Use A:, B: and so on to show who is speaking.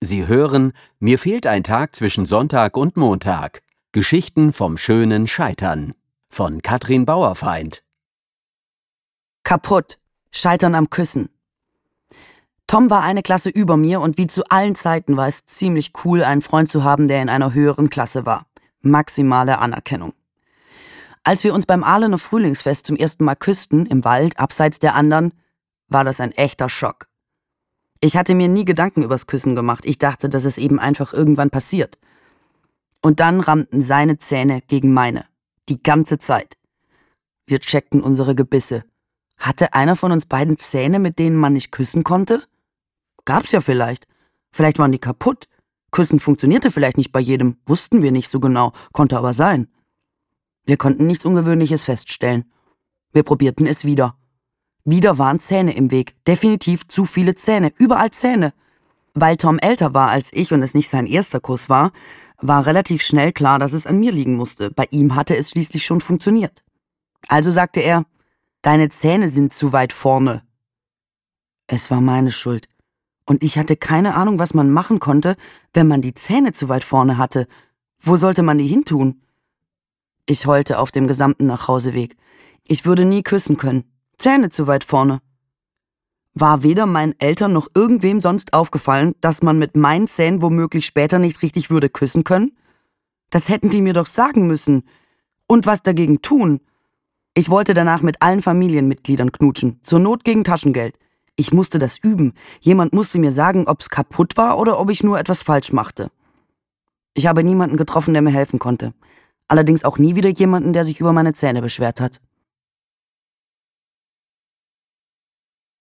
A: Sie hören Mir fehlt ein Tag zwischen Sonntag und Montag. Geschichten vom schönen Scheitern von Katrin Bauerfeind.
B: Kaputt. Scheitern am Küssen. Tom war eine Klasse über mir und wie zu allen Zeiten war es ziemlich cool, einen Freund zu haben, der in einer höheren Klasse war. Maximale Anerkennung. Als wir uns beim Ahlener Frühlingsfest zum ersten Mal küssten, im Wald, abseits der anderen, war das ein echter Schock. Ich hatte mir nie Gedanken übers Küssen gemacht. Ich dachte, dass es eben einfach irgendwann passiert. Und dann rammten seine Zähne gegen meine. Die ganze Zeit. Wir checkten unsere Gebisse. Hatte einer von uns beiden Zähne, mit denen man nicht küssen konnte? Gab's ja vielleicht. Vielleicht waren die kaputt. Küssen funktionierte vielleicht nicht bei jedem. Wussten wir nicht so genau. Konnte aber sein. Wir konnten nichts Ungewöhnliches feststellen. Wir probierten es wieder. Wieder waren Zähne im Weg. Definitiv zu viele Zähne. Überall Zähne. Weil Tom älter war als ich und es nicht sein erster Kuss war, war relativ schnell klar, dass es an mir liegen musste. Bei ihm hatte es schließlich schon funktioniert. Also sagte er, »Deine Zähne sind zu weit vorne.« Es war meine Schuld. Und ich hatte keine Ahnung, was man machen konnte, wenn man die Zähne zu weit vorne hatte. Wo sollte man die hintun? Ich heulte auf dem gesamten Nachhauseweg. Ich würde nie küssen können. Zähne zu weit vorne. War weder meinen Eltern noch irgendwem sonst aufgefallen, dass man mit meinen Zähnen womöglich später nicht richtig würde küssen können? Das hätten die mir doch sagen müssen. Und was dagegen tun? Ich wollte danach mit allen Familienmitgliedern knutschen, zur Not gegen Taschengeld. Ich musste das üben. Jemand musste mir sagen, ob's kaputt war oder ob ich nur etwas falsch machte. Ich habe niemanden getroffen, der mir helfen konnte. Allerdings auch nie wieder jemanden, der sich über meine Zähne beschwert hat.